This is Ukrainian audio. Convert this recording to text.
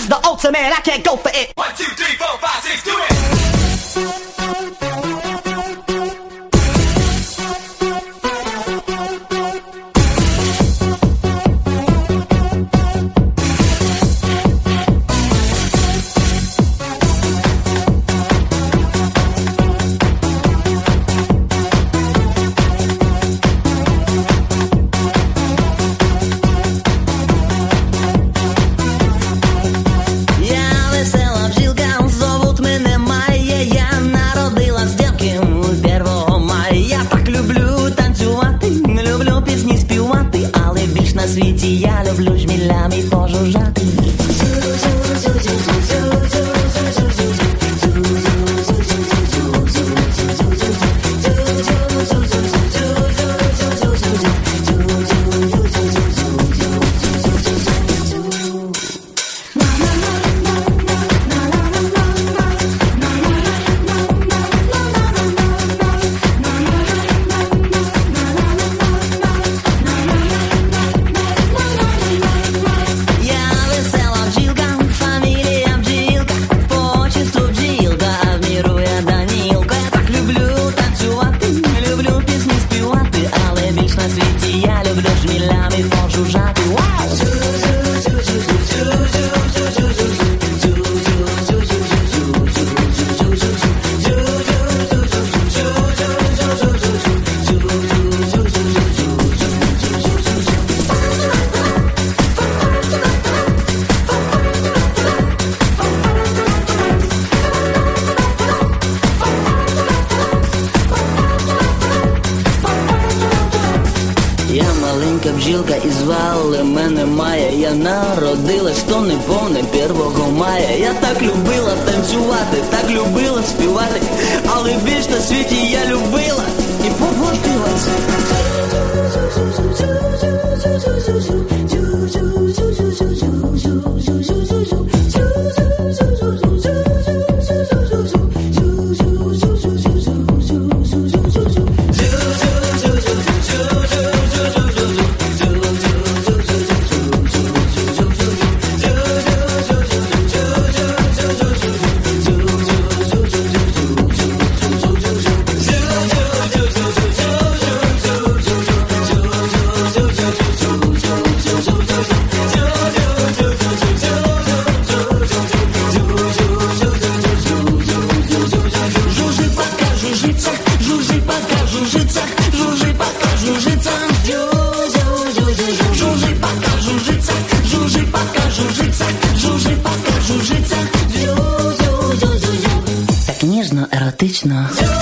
is the ultimate, I can't go for it. 1, 2, 3, 4, 5, 6, do it. Я люблю жмілями пожужжати. Я маленька бджілка і звали мене Майя. Я народилась, то не повне 1 мая. Я так любила танцювати, так любила співати, але більш на світі я любила і побождилась. Так ніжно, еротично.